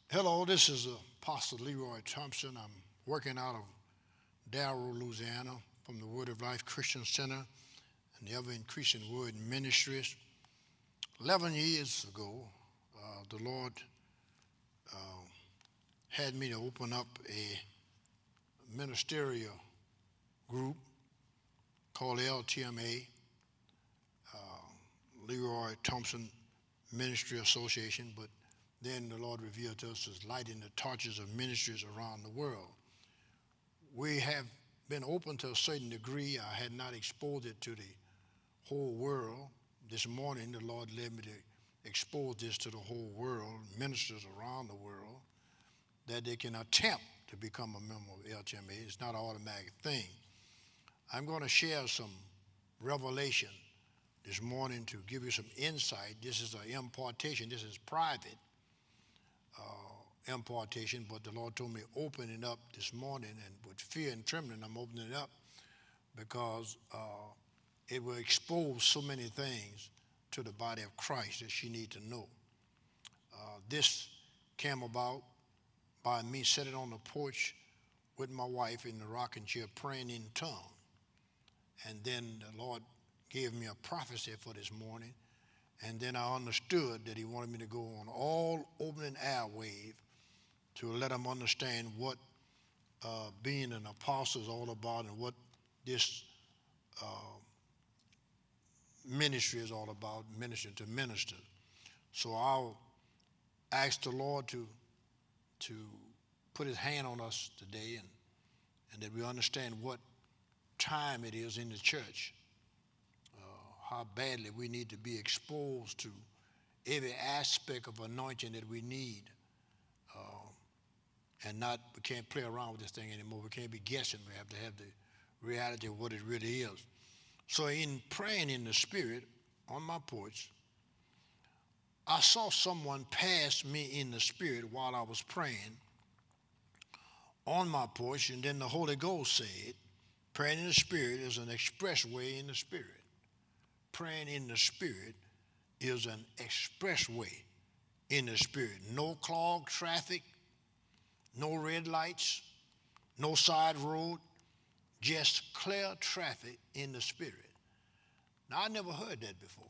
Hello, this is Apostle Leroy Thompson. I'm working out of Darrow, Louisiana, from the Word of Life Christian Center and the Ever Increasing Word Ministries. 11 years ago, the Lord uh, had me to open up a ministerial group called LTMA, Leroy Thompson Ministry Association, but then the Lord revealed to us as lighting the torches of ministries around the world. We have been open to a certain degree. I had not exposed it to the whole world. This morning, the Lord led me to expose this to the whole world, ministers around the world, that they can attempt to become a member of LTMA. It's not an automatic thing. I'm going to share some revelation this morning to give you some insight. This is an impartation. This is private impartation, but the Lord told me open it up this morning, and with fear and trembling, I'm opening it up because it will expose so many things to the body of Christ that she needs to know. This came about by me sitting on the porch with my wife in the rocking chair praying in tongues. And then the Lord gave me a prophecy for this morning, and then I understood that he wanted me to go on all opening airwave to let them understand what being an apostle is all about and what this ministry is all about, ministering to ministers. So I'll ask the Lord to put his hand on us today and that we understand what time it is in the church, how badly we need to be exposed to every aspect of anointing that we need. We can't play around with this thing anymore. We can't be guessing. We have to have the reality of what it really is. So in praying in the Spirit on my porch, I saw someone pass me in the Spirit while I was praying on my porch, and then the Holy Ghost said, praying in the Spirit is an expressway in the Spirit. Praying in the Spirit is an expressway in the Spirit. No clogged traffic, no red lights, no side road, just clear traffic in the Spirit. Now, I never heard that before.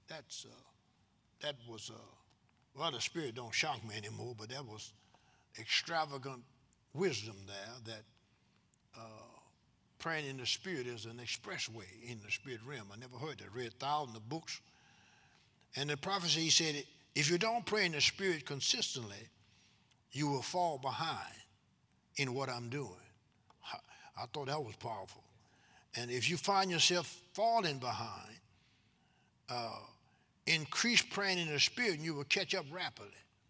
The Spirit don't shock me anymore, but that was extravagant wisdom there, that praying in the Spirit is an expressway in the Spirit realm. I never heard that. Read thousands of books. And the prophecy, he said, if you don't pray in the Spirit consistently, you will fall behind in what I'm doing. I thought that was powerful. And if you find yourself falling behind, increase praying in the Spirit and you will catch up rapidly.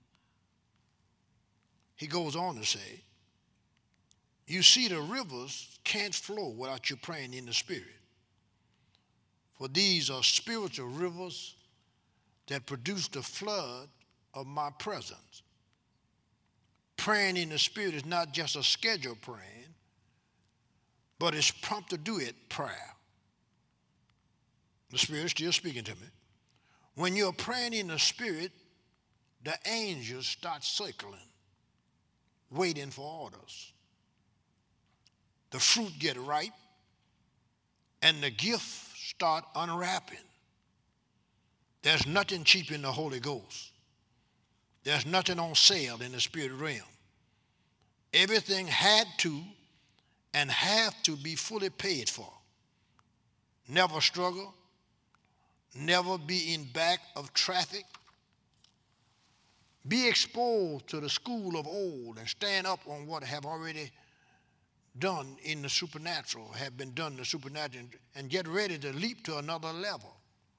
He goes on to say, you see the rivers can't flow without you praying in the Spirit. For these are spiritual rivers that produce the flood of my presence. Praying in the Spirit is not just a scheduled praying, but it's prompt to do it prayer. The Spirit is still speaking to me. When you're praying in the Spirit, the angels start circling, waiting for orders. The fruit get ripe, and the gift start unwrapping. There's nothing cheap in the Holy Ghost. There's nothing on sale in the spirit realm. Everything had to and have to be fully paid for. Never struggle. Never be in back of traffic. Be exposed to the school of old and stand up on what have already done in the supernatural, have been done in the supernatural, and get ready to leap to another level.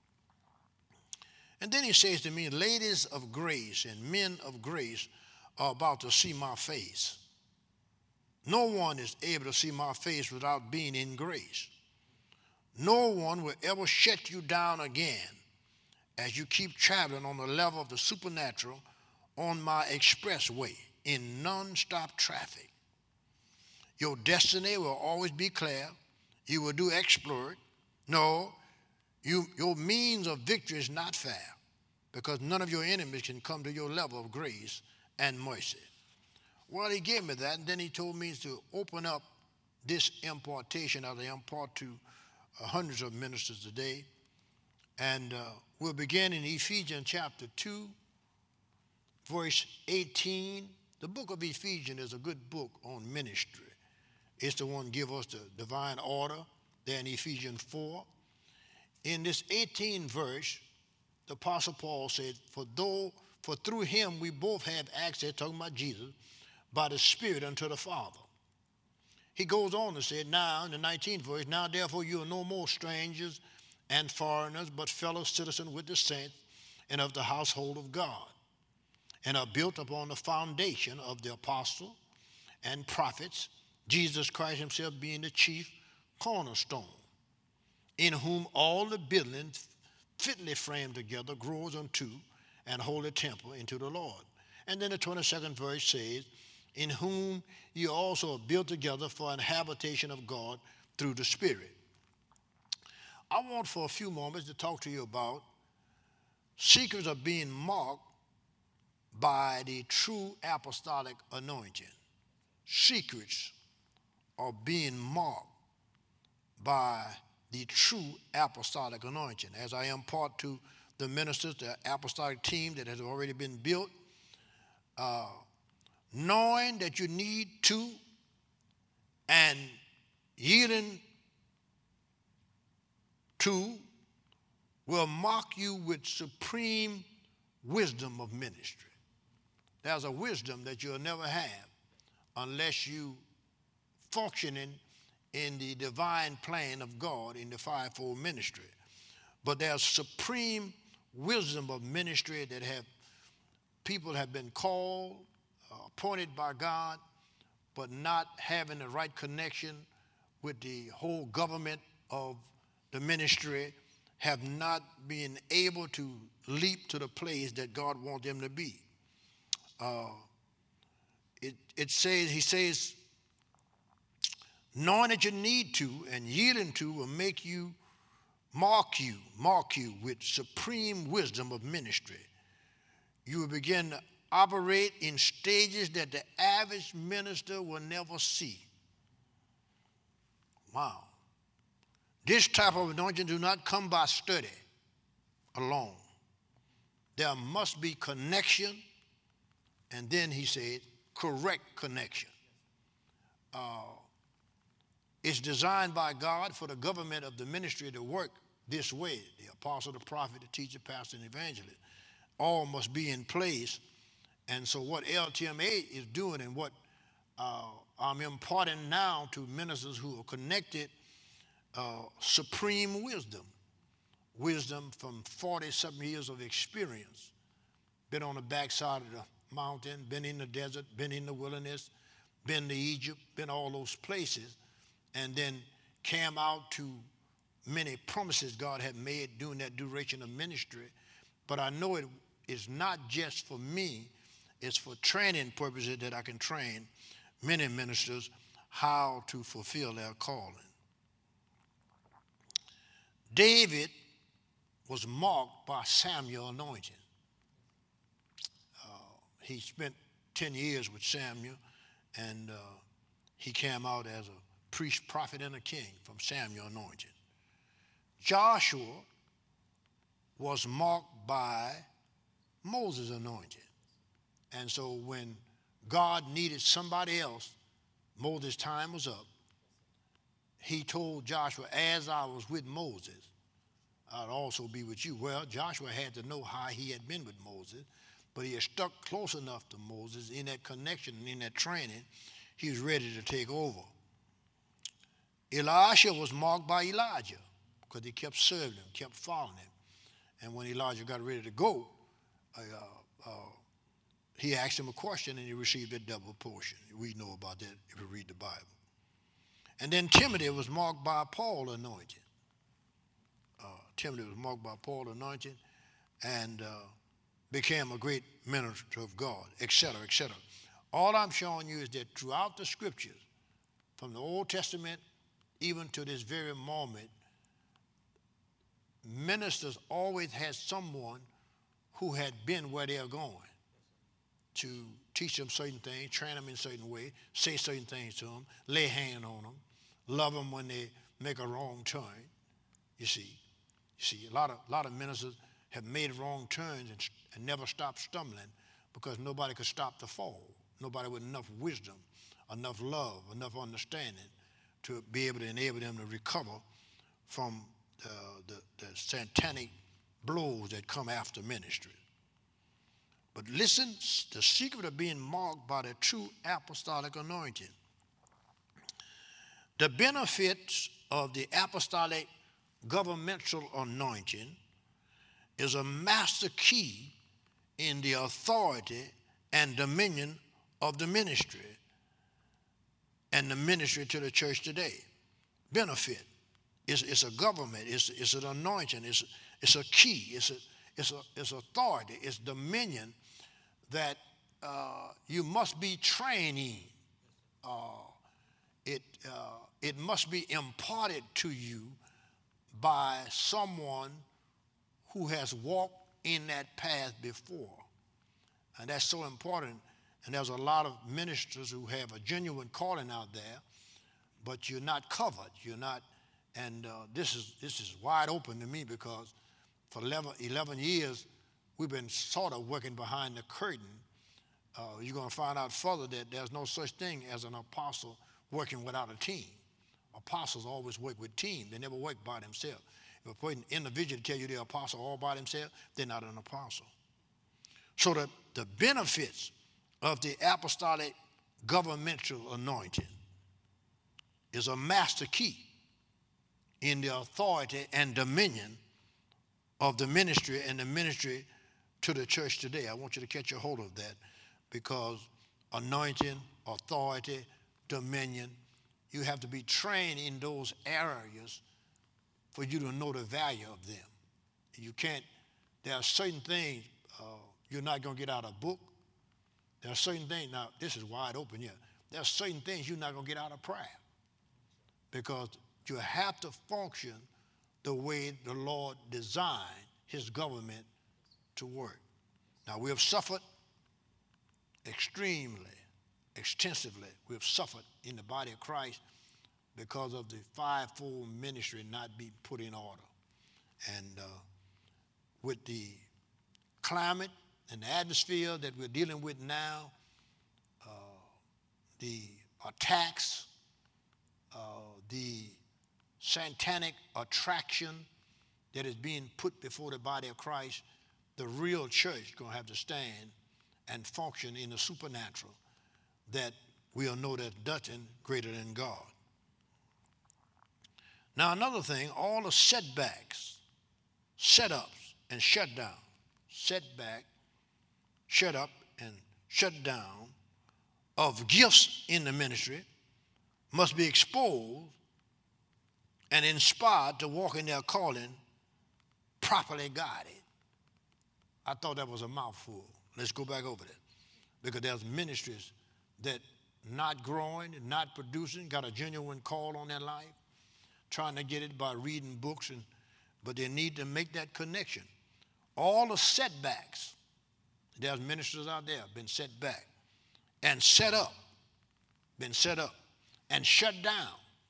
And then he says to me, ladies of grace and men of grace are about to see my face. No one is able to see my face without being in grace. No one will ever shut you down again as you keep traveling on the level of the supernatural on my expressway in non-stop traffic. Your destiny will always be clear. You will do exploit. No, your means of victory is not fair, because none of your enemies can come to your level of grace and mercy. Well, he gave me that, and then he told me to open up this impartation as I impart to hundreds of ministers today. And we'll begin in Ephesians chapter 2, verse 18. The book of Ephesians is a good book on ministry. It's the one give us the divine order there in Ephesians 4. In this 18th verse, the Apostle Paul said, for through him we both have access, talking about Jesus, by the Spirit unto the Father. He goes on to say, now, in the 19th verse, now therefore you are no more strangers and foreigners, but fellow citizens with the saints and of the household of God, and are built upon the foundation of the apostles and prophets, Jesus Christ himself being the chief cornerstone, in whom all the buildings fitly framed together grows unto an holy temple into the Lord. And then the 22nd verse says, in whom you also are built together for an habitation of God through the Spirit. I want for a few moments to talk to you about secrets of being marked by the true apostolic anointing. Secrets of being marked by the true apostolic anointing. As I impart to the ministers, the apostolic team that has already been built, knowing that you need to and yielding to will mark you with supreme wisdom of ministry. There's a wisdom that you'll never have unless you functioning in the divine plan of God in the fivefold ministry. But there's supreme wisdom of ministry that people have been called, appointed by God, but not having the right connection with the whole government of the ministry, have not been able to leap to the place that God wants them to be. He says, knowing that you need to and yielding to will make you, mark you with supreme wisdom of ministry. You will begin to operate in stages that the average minister will never see. Wow. This type of anointing do not come by study alone. There must be connection, and then he said, correct connection. It's designed by God for the government of the ministry to work this way. The apostle, the prophet, the teacher, pastor, and evangelist. All must be in place. And so what LTMA is doing and what I'm imparting now to ministers who are connected, supreme wisdom. Wisdom from 40-something years of experience. Been on the backside of the mountain, been in the desert, been in the wilderness, been to Egypt, been all those places, and then came out to many promises God had made during that duration of ministry. But I know it is not just for me, it's for training purposes that I can train many ministers how to fulfill their calling. David was marked by Samuel anointing. He spent 10 years with Samuel, and he came out as a priest, prophet, and a king from Samuel anointing. Joshua was marked by Moses anointing. And so when God needed somebody else, Moses' time was up, he told Joshua, as I was with Moses, I'd also be with you. Well, Joshua had to know how he had been with Moses, but he had stuck close enough to Moses in that connection and in that training, he was ready to take over. Elisha was marked by Elijah because he kept serving him, kept following him. And when Elijah got ready to go, he asked him a question and he received a double portion. We know about that if we read the Bible. And then Timothy was marked by Paul anointing. Timothy was marked by Paul anointing and became a great minister of God, etc., etc. All I'm showing you is that throughout the scriptures, from the Old Testament even to this very moment, ministers always had someone who had been where they're going to teach them certain things, train them in certain way, say certain things to them, lay hand on them, love them when they make a wrong turn. You see, a lot of ministers have made wrong turns and never stopped stumbling because nobody could stop the fall. Nobody with enough wisdom, enough love, enough understanding to be able to enable them to recover from the satanic blows that come after ministry. But listen, the secret of being marked by the true apostolic anointing. The benefits of the apostolic governmental anointing is a master key in the authority and dominion of the ministry and the ministry to the church today. Benefit. It's a government. It's an anointing. It's a key. It's authority. It's dominion that you must be trained in. It must be imparted to you by someone who has walked in that path before. And that's so important. And there's a lot of ministers who have a genuine calling out there, but you're not covered. You're not, and this is wide open to me because for 11 years, we've been sort of working behind the curtain. You're going to find out further that there's no such thing as an apostle working without a team. Apostles always work with team. They never work by themselves. If a individual tell you they're an apostle all by themselves, they're not an apostle. So the benefits of the apostolic governmental anointing is a master key in the authority and dominion of the ministry and the ministry to the church today. I want you to catch a hold of that because anointing, authority, dominion, you have to be trained in those areas for you to know the value of them. You can't, there are certain things you're not going to get out of a book. There are certain things, now this is wide open here. There are certain things you're not going to get out of prayer because you have to function the way the Lord designed his government to work. Now we have suffered extensively. We have suffered in the body of Christ because of the fivefold ministry not being put in order. And with the climate and the atmosphere that we're dealing with now, the attacks, the satanic attraction that is being put before the body of Christ, the real church is going to have to stand and function in the supernatural that we'll know there's nothing greater than God. Now another thing, all the setbacks, setups, and shutdown, setback, shut up, and shut down of gifts in the ministry must be exposed and inspired to walk in their calling properly guided. I thought that was a mouthful. Let's go back over that. Because there's ministries that not growing, not producing, got a genuine call on their life, trying to get it by reading books, but they need to make that connection. All the setbacks, there's ministers out there been set back and set up, and shut down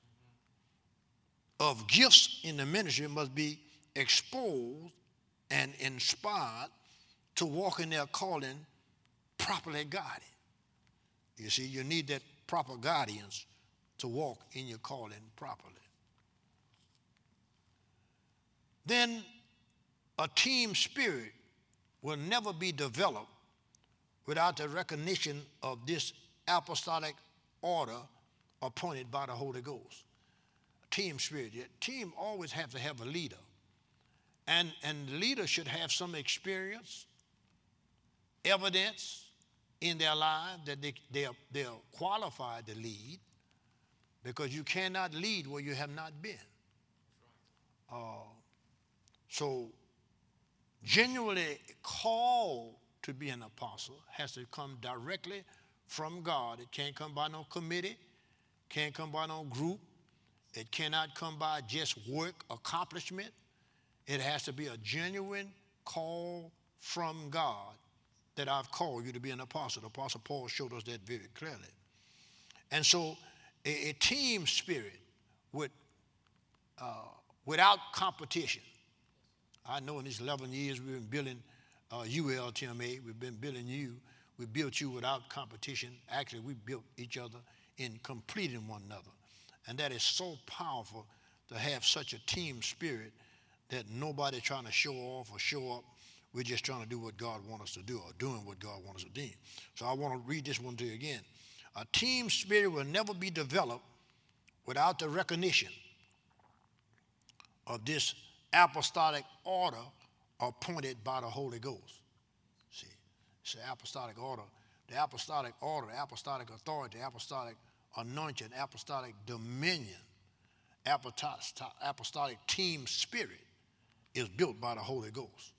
of gifts in the ministry must be exposed and inspired to walk in their calling properly guided. You see, you need that proper guidance to walk in your calling properly. Then a team spirit will never be developed without the recognition of this apostolic order appointed by the Holy Ghost. A team spirit. Team always have to have a leader. And the leader should have some experience, evidence in their lives that they are qualified to lead, because you cannot lead where you have not been. So genuinely called to be an apostle has to come directly from God. It can't come by no committee, can't come by no group. It cannot come by just work accomplishment. It has to be a genuine call from God that I've called you to be an apostle. The Apostle Paul showed us that very clearly. And so a team spirit without competition. I know in these 11 years we've been building ULTMA, we've been building you. We built you without competition. Actually, we built each other in completing one another. And that is so powerful to have such a team spirit that nobody trying to show off or show up. We're just trying to do what God wants us to do or doing what God wants us to do. So I want to read this one to you again. A team spirit will never be developed without the recognition of this apostolic order appointed by the Holy Ghost. See, it's the apostolic order. The apostolic order, the apostolic authority, the apostolic anointing, apostolic dominion, apostolic team spirit is built by the Holy Ghost.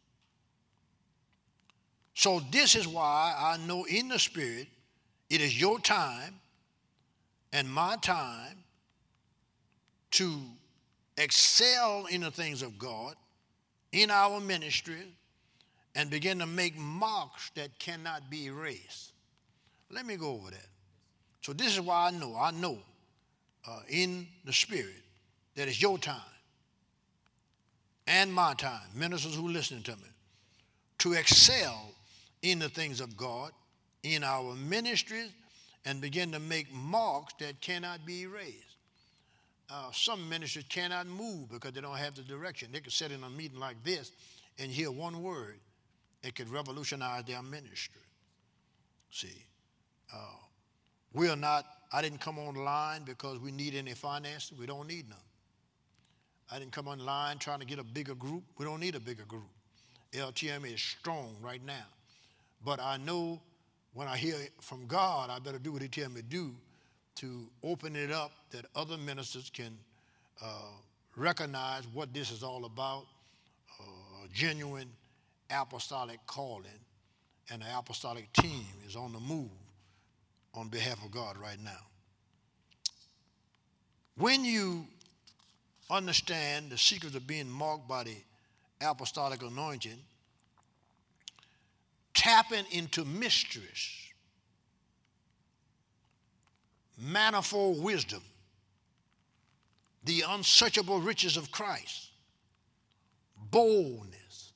So this is why I know in the spirit it is your time and my time to excel in the things of God in our ministry and begin to make marks that cannot be erased. Let me go over that. So this is why I know in the spirit that it's your time and my time, ministers who are listening to me, to excel in the things of God, in our ministries, and begin to make marks that cannot be erased. Some ministries cannot move because they don't have the direction. They could sit in a meeting like this and hear one word. It could revolutionize their ministry. See, I didn't come on the line because we need any finances. We don't need none. I didn't come on the line trying to get a bigger group. We don't need a bigger group. LTMA is strong right now. But I know when I hear from God, I better do what he tells me to do to open it up that other ministers can recognize what this is all about, a genuine apostolic calling, and the apostolic team is on the move on behalf of God right now. When you understand the secrets of being marked by the apostolic anointing, tapping into mysteries, manifold wisdom, the unsearchable riches of Christ, boldness,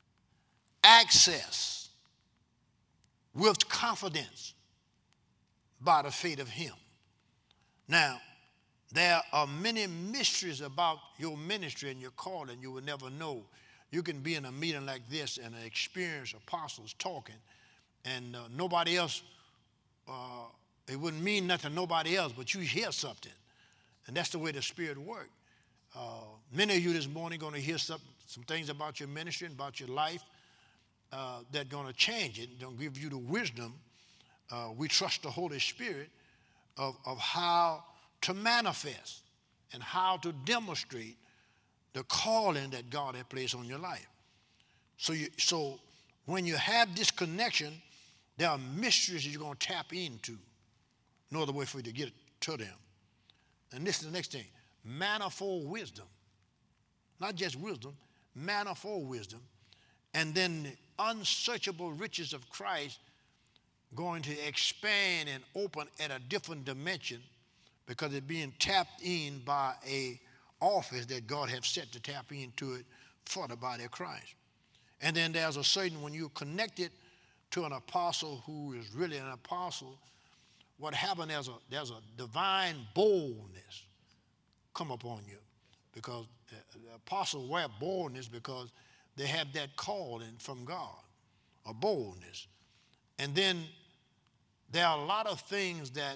access with confidence by the faith of him. Now, there are many mysteries about your ministry and your calling you will never know. You can be in a meeting like this and an experienced apostles talking, and nobody else, it wouldn't mean nothing to nobody else, but you hear something. And that's the way the Spirit works. Many of you this morning are going to hear some things about your ministry and about your life that are going to change it, going to give you the wisdom. We trust the Holy Spirit of how to manifest and how to demonstrate the calling that God has placed on your life. So when you have this connection, there are mysteries that you're going to tap into. No other way for you to get to them. And this is the next thing. Manifold wisdom. Not just wisdom, manifold wisdom. And then the unsearchable riches of Christ going to expand and open at a different dimension because it's being tapped in by a office that God has set to tap into it for the body of Christ. And then there's a certain, when you're connected to an apostle who is really an apostle, what happened, there's a divine boldness come upon you, because the apostles wear boldness because they have that calling from God, a boldness. And then there are a lot of things that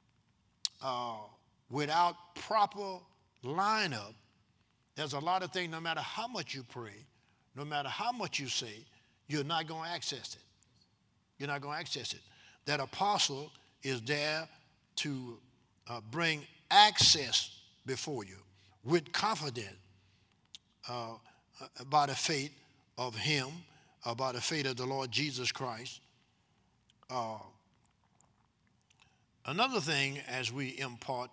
without proper lineup, there's a lot of things, no matter how much you pray, no matter how much you say, you're not going to access it. You're not going to access it. That apostle is there to bring access before you with confidence by the faith of him, by the faith of the Lord Jesus Christ. Another thing, as we impart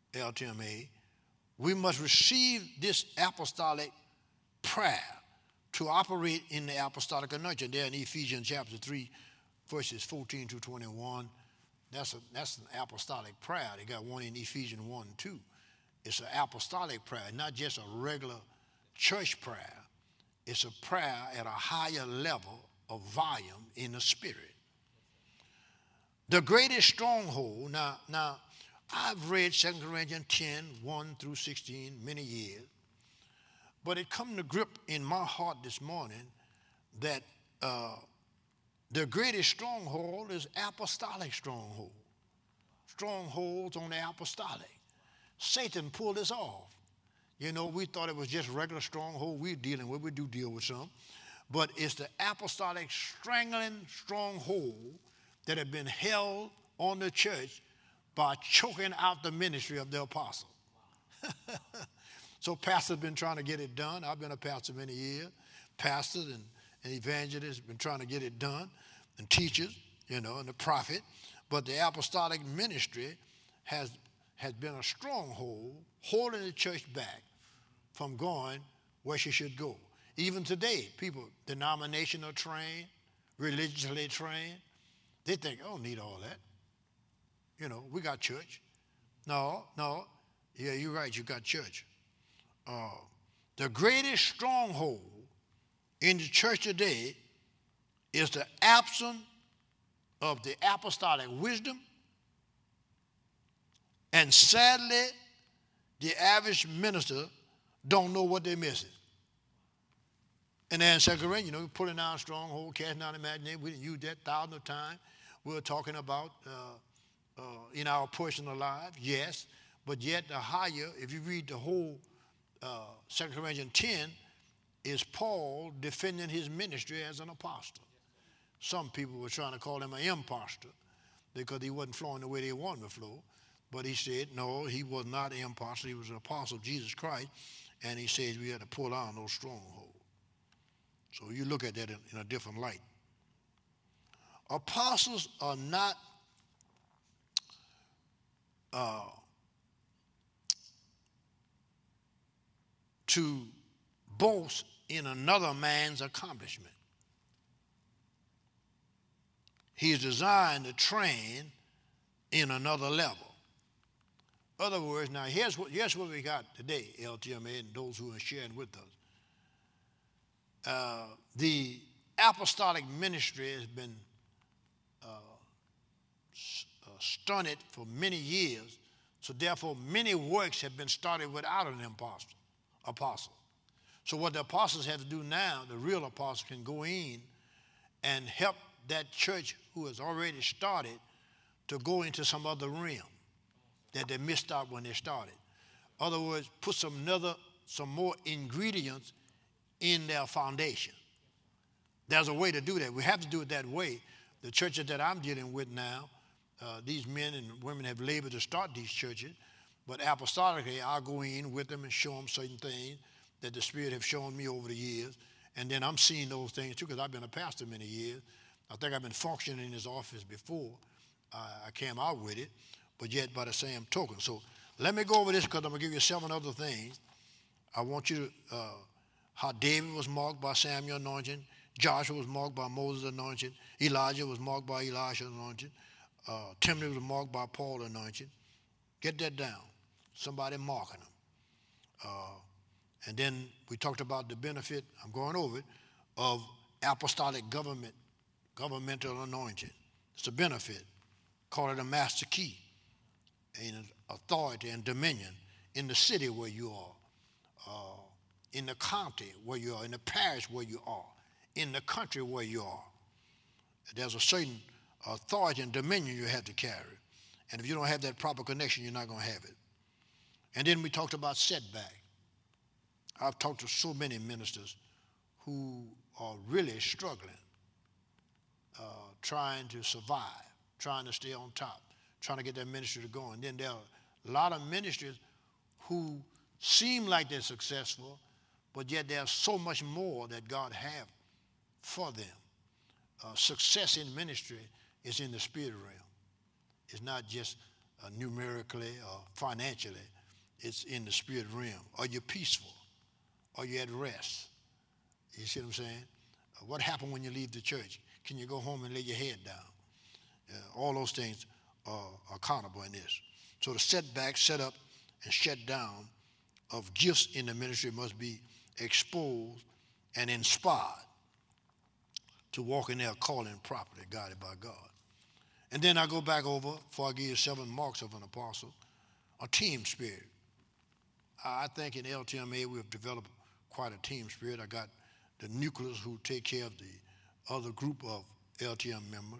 LTMA, we must receive this apostolic prayer to operate in the apostolic anointing. There in Ephesians chapter 3, verses 14 to 21. That's an apostolic prayer. They got one in Ephesians 1 and 2. It's an apostolic prayer, not just a regular church prayer. It's a prayer at a higher level of volume in the spirit. The greatest stronghold, now I've read 2 Corinthians 10, 1 through 16 many years, but it come to grip in my heart this morning that the greatest stronghold is apostolic stronghold. Strongholds on the apostolic. Satan pulled us off. You know, we thought it was just regular stronghold we're dealing with. We do deal with some. But it's the apostolic strangling stronghold that have been held on the church by choking out the ministry of the apostle. So pastors been trying to get it done. I've been a pastor many years. Pastors and evangelists been trying to get it done, and teachers, you know, and the prophet. But the apostolic ministry has been a stronghold holding the church back from going where she should go. Even today, people, denominational trained, religiously trained, they think, I don't need all that. You know, we got church. No. Yeah, you're right, you got church. The greatest stronghold in the church today is the absence of the apostolic wisdom, and sadly, the average minister don't know what they're missing. And then 2 Corinthians, you know, pulling down stronghold, casting down imagination. We didn't use that thousands of times. We're talking about in our personal lives, yes, but yet the higher, if you read the whole 2 Corinthians 10, is Paul defending his ministry as an apostle. Some people were trying to call him an impostor because he wasn't flowing the way they wanted to flow. But he said, no, he was not an impostor. He was an apostle of Jesus Christ. And he says we had to pull down those strongholds. So you look at that in a different light. Apostles are not to boast in another man's accomplishment. He's designed to train in another level. In other words, now here's what we got today, LTMA, and those who are sharing with us. The apostolic ministry has been stunted for many years, so therefore many works have been started without an apostle. So what the apostles have to do now, the real apostles can go in and help that church who has already started to go into some other realm that they missed out when they started. In other words, put some more ingredients in their foundation. There's a way to do that. We have to do it that way. The churches that I'm dealing with now, these men and women have labored to start these churches, but apostolically, I'll go in with them and show them certain things that the Spirit have shown me over the years, and then I'm seeing those things too because I've been a pastor many years. I think I've been functioning in his office before I came out with it, but yet by the same token. So let me go over this because I'm going to give you 7 other things. I want you to, how David was marked by Samuel anointing, Joshua was marked by Moses anointing, Elijah was marked by Elisha anointing, Timothy was marked by Paul anointing. Get that down. Somebody marking them. And then we talked about the benefit, I'm going over it, of apostolic governmental anointing. It's a benefit. Call it a master key. And authority and dominion in the city where you are, in the county where you are, in the parish where you are, in the country where you are. There's a certain authority and dominion you have to carry. And if you don't have that proper connection, you're not going to have it. And then we talked about setback. I've talked to so many ministers who are really struggling, trying to survive, trying to stay on top, trying to get their ministry to go. And then there are a lot of ministries who seem like they're successful, but yet there's so much more that God has for them. Success in ministry is in the spirit realm. It's not just numerically or financially. It's in the spirit realm. Are you peaceful? Are you at rest? You see what I'm saying? What happened when you leave the church? Can you go home and lay your head down? All those things are accountable in this. So the setback, set up, and shut down of gifts in the ministry must be exposed and inspired to walk in their calling properly, guided by God. And then I go back over, before I give you 7 marks of an apostle, a team spirit. I think in LTMA we have developed quite a team spirit. I got the nucleus who take care of the other group of LTM members.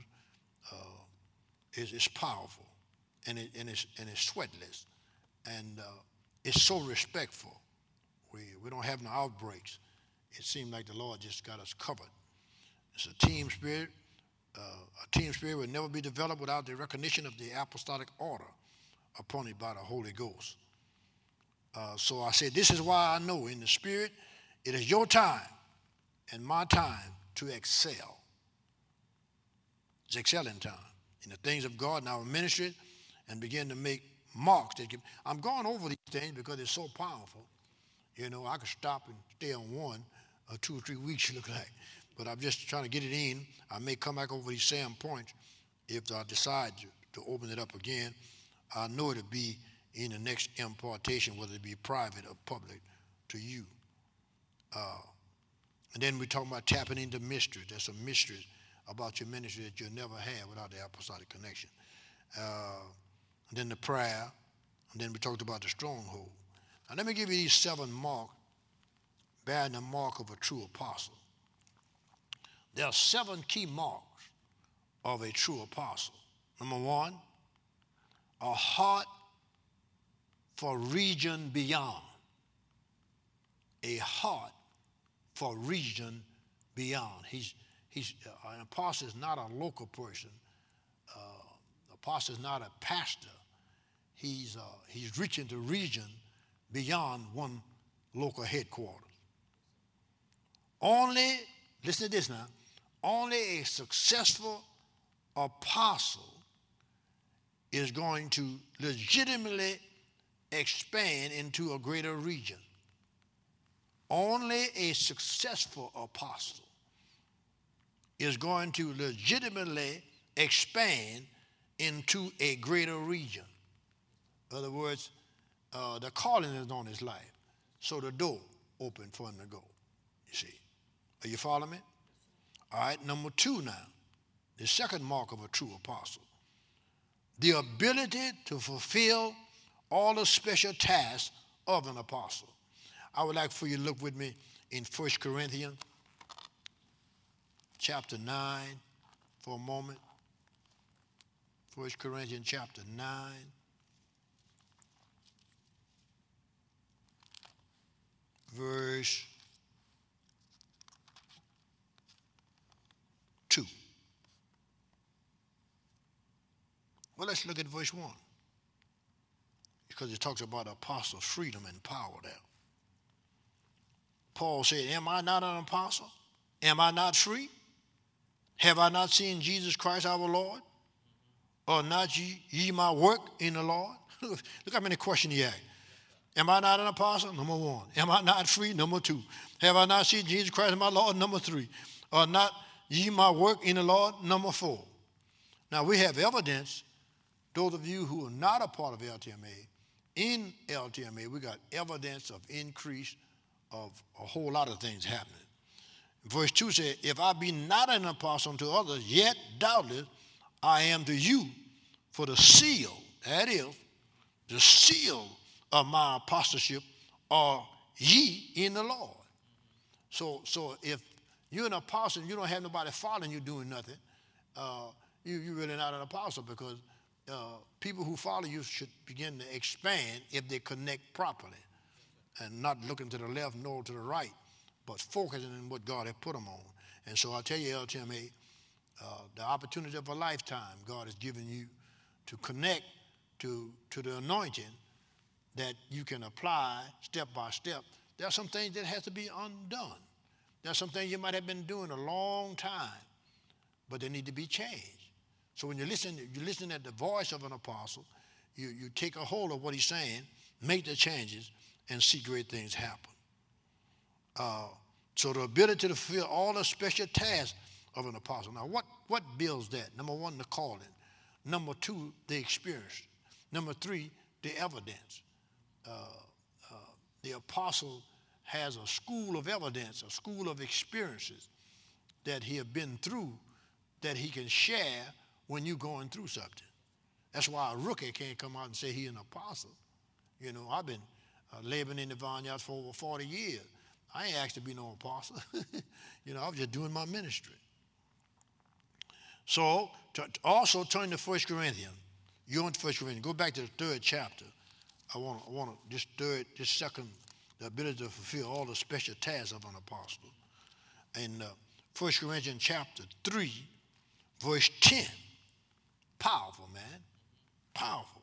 It's powerful, and it's sweatless, and it's so respectful. We don't have no outbreaks. It seems like the Lord just got us covered. It's a team spirit. A team spirit will never be developed without the recognition of the apostolic order appointed by the Holy Ghost. So I said, this is why I know in the spirit it is your time and my time to excel. It's excelling time in the things of God in our ministry and begin to make marks. I'm going over these things because it's so powerful. You know, I could stop and stay on one or 2 or 3 weeks, look like. But I'm just trying to get it in. I may come back over these same points if I decide to open it up again. I know it'll be in the next impartation, whether it be private or public, to you. And then we talk about tapping into mysteries. There's some mysteries about your ministry that you'll never have without the apostolic connection. And then the prayer. And then we talked about the stronghold. Now let me give you these 7 marks, bearing the mark of a true apostle. There are 7 key marks of a true apostle. Number 1, a heart for region beyond. A heart for region beyond. An apostle is not a local person. Apostle is not a pastor. He's reaching the region beyond one local headquarters. Only, listen to this now, only a successful apostle is going to legitimately expand into a greater region. Only a successful apostle is going to legitimately expand into a greater region. In other words, the calling is on his life, so the door open for him to go. You see, are you following me? All right, number 2 now, the second mark of a true apostle, the ability to fulfill all the special tasks of an apostle. I would like for you to look with me in 1 Corinthians chapter 9 for a moment. 1 Corinthians chapter 9. Verse 2. Well, let's look at verse 1. Because it talks about apostle freedom and power there. Paul said, am I not an apostle? Am I not free? Have I not seen Jesus Christ our Lord? Or not ye my work in the Lord? Look how many questions he asked. Am I not an apostle? Number 1. Am I not free? Number 2. Have I not seen Jesus Christ my Lord? Number 3. Or not ye my work in the Lord? Number 4. Now we have evidence, those of you who are not a part of LTMA, in LTMA we got evidence of increase of a whole lot of things happening. Verse 2 says, if I be not an apostle unto others, yet doubtless I am to you for the seal, that is, the seal of my apostleship are ye in the Lord. So if you're an apostle and you don't have nobody following you doing nothing, you're really not an apostle, because people who follow you should begin to expand if they connect properly and not looking to the left nor to the right, but focusing on what God has put them on. And so I tell you, LTMA, the opportunity of a lifetime God has given you to connect to the anointing that you can apply step by step. There are some things that have to be undone. There are some things you might have been doing a long time, but they need to be changed. So when you're listening at the voice of an apostle, you take a hold of what he's saying, make the changes, and see great things happen. So the ability to fulfill all the special tasks of an apostle. Now, what builds that? Number one, the calling. Number two, the experience. Number three, the evidence. The apostle has a school of evidence, a school of experiences that he has been through that he can share when you're going through something. That's why a rookie can't come out and say he's an apostle. You know, I've been laboring in the vineyards for over 40 years. I ain't asked to be no apostle. You know, I was just doing my ministry. So, also turn to 1 Corinthians. You're in 1 Corinthians. Go back to the 3rd chapter. I want to just second the ability to fulfill all the special tasks of an apostle. In 1 Corinthians chapter 3, verse 10. Powerful, man. Powerful.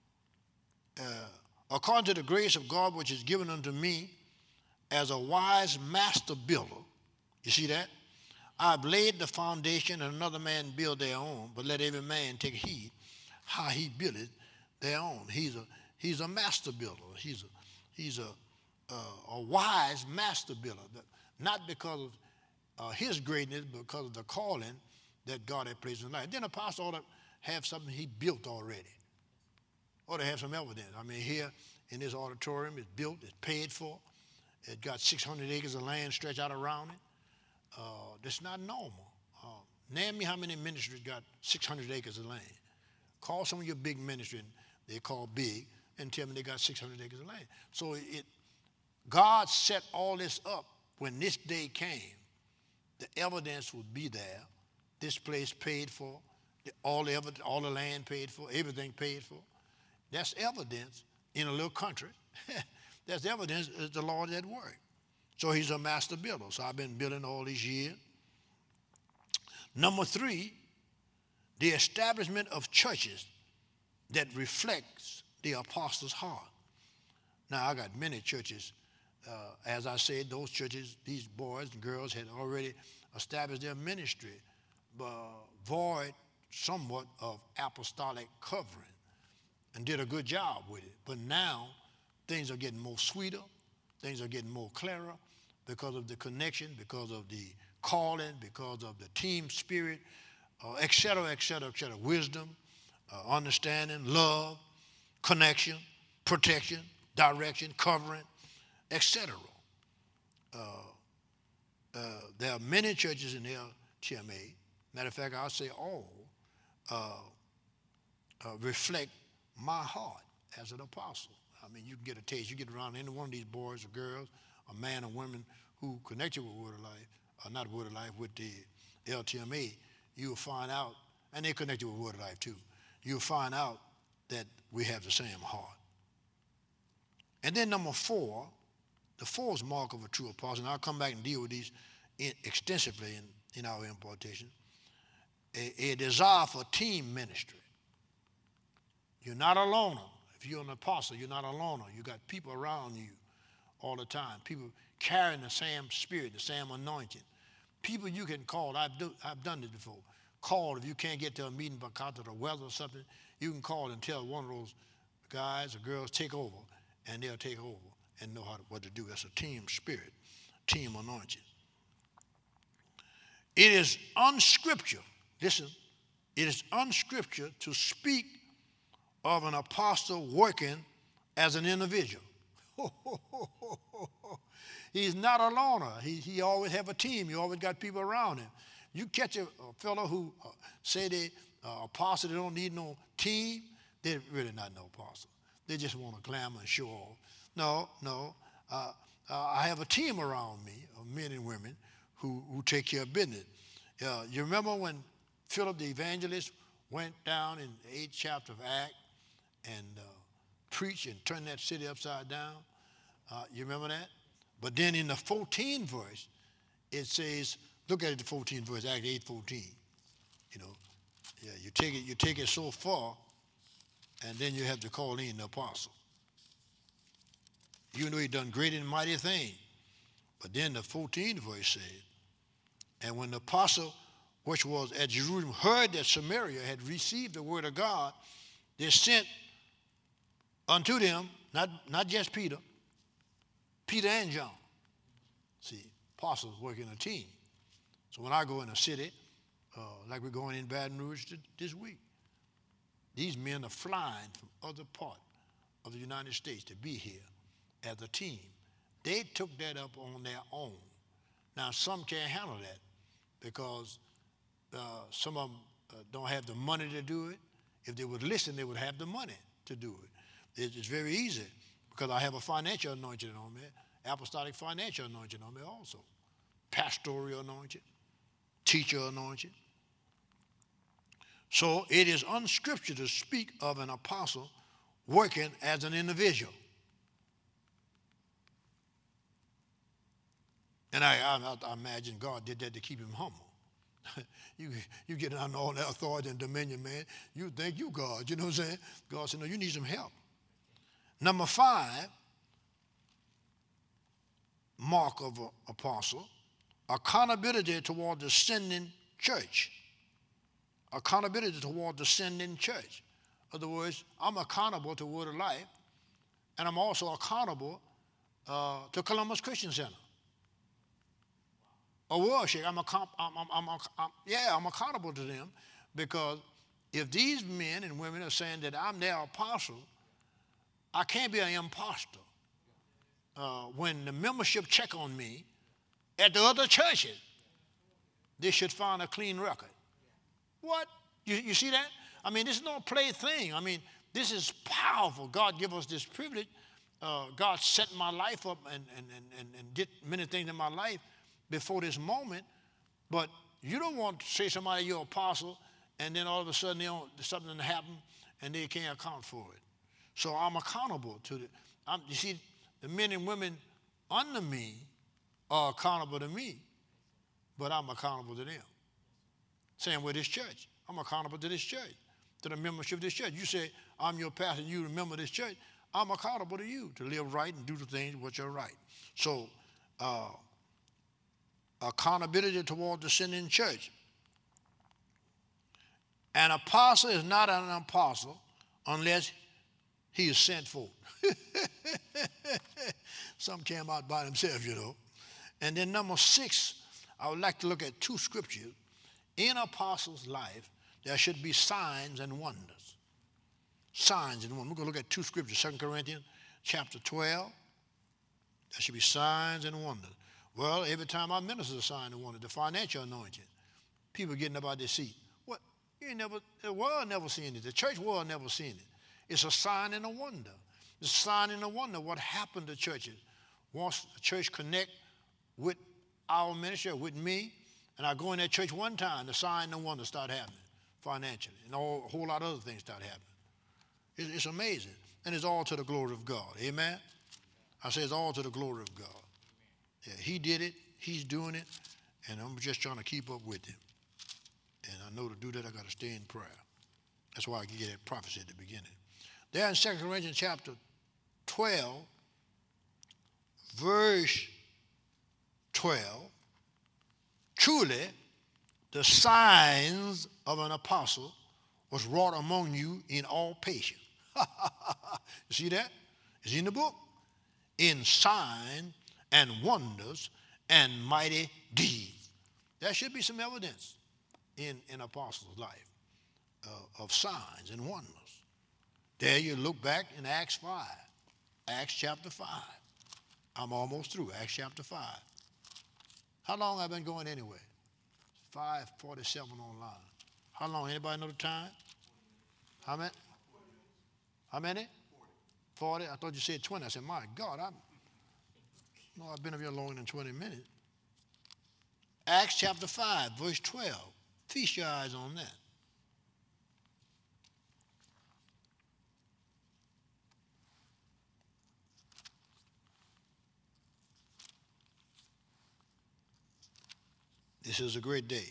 According to the grace of God which is given unto me as a wise master builder. You see that? I've laid the foundation and another man build their own, but let every man take heed how he buildeth their own. He's a master builder. He's a wise master builder. Not because of his greatness, but because of the calling that God had placed in his life. Then the apostle ought to have something he built already. Ought to have some evidence. I mean, here in this auditorium, it's built, it's paid for. It got 600 acres of land stretched out around it. That's not normal. Name me how many ministries got 600 acres of land. Call some of your big ministries, they call big, and tell me they got 600 acres of land. So God set all this up when this day came. The evidence would be there. This place paid for, all the land paid for, everything paid for. That's evidence in a little country. That's evidence that the Lord at work. So he's a master builder. So I've been building all these years. Number three, the establishment of churches that reflects the apostles' heart. Now, I got many churches. As I said, those churches, these boys and girls had already established their ministry, but void somewhat of apostolic covering, and did a good job with it. But now, things are getting more sweeter. Things are getting more clearer because of the connection, because of the calling, because of the team spirit, et cetera, et cetera, et cetera. Wisdom, understanding, love, connection, protection, direction, covering, etc. There are many churches in LTMA. Matter of fact, I'll say all reflect my heart as an apostle. I mean, you can get a taste. You get around any one of these boys or girls, or man or women who connected with Word of Life, or not Word of Life, with the LTMA, you'll find out, and they connected with Word of Life too, you'll find out that we have the same heart. And then number four, the fourth mark of a true apostle, and I'll come back and deal with these extensively in our importation, a desire for team ministry. You're not a loner. If you're an apostle, you're not a loner. You got people around you all the time. People carrying the same spirit, the same anointing. People you can call. I've done this before. Call if you can't get to a meeting because of the weather or something. You can call and tell one of those guys or girls, take over, and they'll take over and know what to do. That's a team spirit, team anointing. It is unscriptural. Listen, it is unscriptural to speak of an apostle working as an individual. He's not a loner. He always have a team. You always got people around him. You catch a fellow who say they apostle, they don't need no team, they're really not no apostle. They just want to glamour and show off. No. I have a team around me of men and women who take care of business. You remember when Philip the evangelist went down in the 8th chapter of Acts and preached and turned that city upside down? You remember that? But then in the 14th verse, it says, look at it, the 14th verse, Acts 8:14. You know, yeah, you take it so far, and then you have to call in the apostle. You know he done great and mighty things. But then the 14th verse said, and when the apostle, which was at Jerusalem, heard that Samaria had received the word of God, they sent unto them, not just Peter and John. See, apostles work in a team. So when I go in a city, like we're going in Baton Rouge this week, these men are flying from other parts of the United States to be here as a team. They took that up on their own. Now, some can't handle that because some of them don't have the money to do it. If they would listen, they would have the money to do it. It's very easy because I have a financial anointing on me, apostolic financial anointing on me also, pastoral anointing, teacher anointing. So it is unscriptural to speak of an apostle working as an individual. And I imagine God did that to keep him humble. you get under all that authority and dominion, man. You think you God, you know what I'm saying? God said, no, you need some help. Number 5, mark of an apostle, accountability toward the sending church. Accountability toward the sending church. In other words, I'm accountable to Word of Life, and I'm also accountable to Columbus Christian Center. A worship, I'm accountable to them, because if these men and women are saying that I'm their apostle, I can't be an imposter. When the membership check on me at the other churches, they should find a clean record. What? You see that? I mean, this is no play thing. I mean, this is powerful. God give us this privilege. God set my life up and did many things in my life before this moment. But you don't want to say somebody you're an apostle and then all of a sudden something happen and they can't account for it. So I'm accountable to you see, the men and women under me are accountable to me, but I'm accountable to them. Same with this church. I'm accountable to this church, to the membership of this church. You say, I'm your pastor and you remember this church. I'm accountable to you to live right and do the things which are right. So accountability toward the sending church. An apostle is not an apostle unless he is sent forth. Some came out by themselves, you know. And then number 6, I would like to look at 2 scriptures. In an apostle's life, there should be signs and wonders. Signs and wonders. We're going to look at 2 scriptures. 2 Corinthians chapter 12. There should be signs and wonders. Well, every time I minister a sign and wonder, the financial anointing, people getting up out their seat. What? The world never seen it. The church world never seen it. It's a sign and a wonder. It's a sign and a wonder what happened to churches. Once a church connect with our ministry, with me, and I go in that church one time, the sign and the wonder start happening financially, and a whole lot of other things start happening. It's amazing, and it's all to the glory of God. Amen? I say it's all to the glory of God. Yeah, he did it, he's doing it, and I'm just trying to keep up with him. And I know to do that, I got to stay in prayer. That's why I get that prophecy at the beginning. There in 2 Corinthians chapter 12, verse 12, truly the signs of an apostle was wrought among you in all patience. You see that? It's in the book. In signs and wonders and mighty deeds. There should be some evidence in an apostle's life of signs and wonders. There you look back in Acts 5, Acts chapter 5. I'm almost through, Acts chapter 5. How long have I been going anyway? 5:47 online. How long? Anybody know the time? How many? How many? 40. I thought you said 20. I said, my God, I've been up here longer than 20 minutes. Acts chapter 5, verse 12. Feast your eyes on that. This is a great day.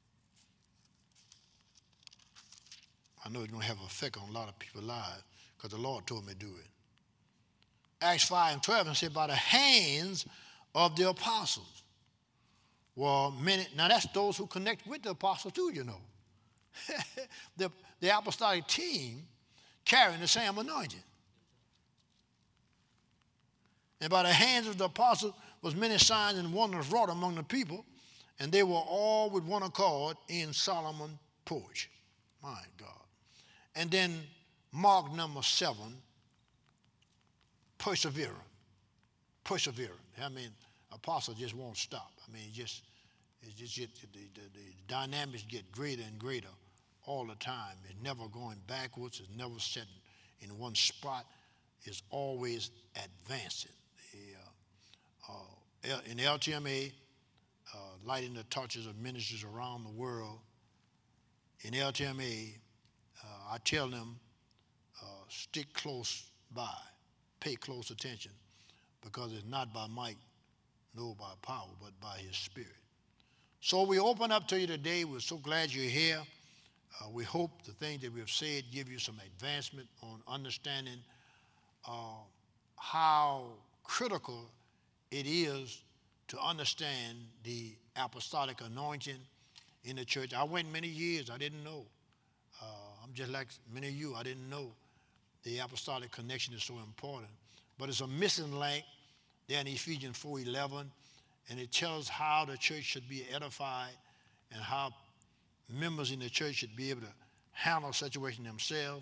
I know it's going to have an effect on a lot of people's lives because the Lord told me to do it. Acts 5 and 12 and said, by the hands of the apostles. Well, now that's those who connect with the apostles too, you know. the apostolic team carrying the same anointing. And by the hands of the apostles was many signs and wonders wrought among the people, and they were all with one accord in Solomon's porch. My God. And then mark number 7, persevering. Persevering. I mean, apostle just won't stop. I mean, the dynamics get greater and greater all the time. It's never going backwards. It's never sitting in one spot. It's always advancing. In LTMA, lighting the torches of ministries around the world, in LTMA, I tell them, stick close by, pay close attention, because it's not by might, nor by power, but by his spirit. So we open up to you today. We're so glad you're here. We hope the things that we've said give you some advancement on understanding how critical it is to understand the apostolic anointing in the church. I went many years, I didn't know. I'm just like many of you, I didn't know the apostolic connection is so important. But it's a missing link there in Ephesians 4:11, and it tells how the church should be edified and how members in the church should be able to handle a situation themselves.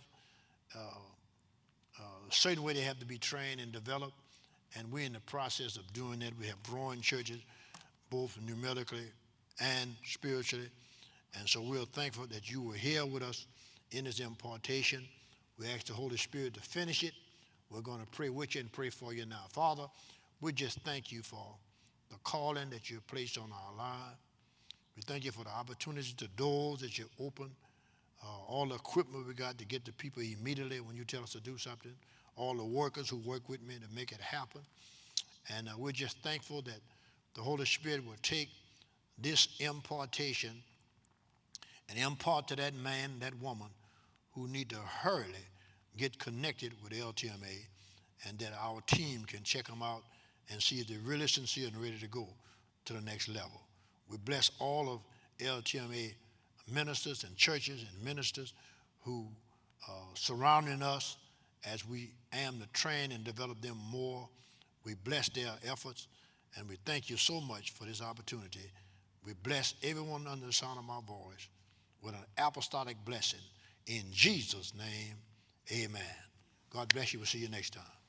A certain way they have to be trained and developed, and we're in the process of doing that. We have growing churches, both numerically and spiritually, and so we're thankful that you were here with us in this impartation. We ask the Holy Spirit to finish it. We're going to pray with you and pray for you now. Father, we just thank you for the calling that you placed on our lives. We thank you for the opportunities, the doors that you open, all the equipment we got to get to people immediately when you tell us to do something, all the workers who work with me to make it happen. And we're just thankful that the Holy Spirit will take this impartation and impart to that man, that woman, who need to hurriedly get connected with LTMA, and that our team can check them out and see if they're really sincere and ready to go to the next level. We bless all of LTMA ministers and churches and ministers who surrounding us as we aim to train and develop them more. We bless their efforts, and we thank you so much for this opportunity. We bless everyone under the sound of my voice with an apostolic blessing. In Jesus' name, amen. God bless you. We'll see you next time.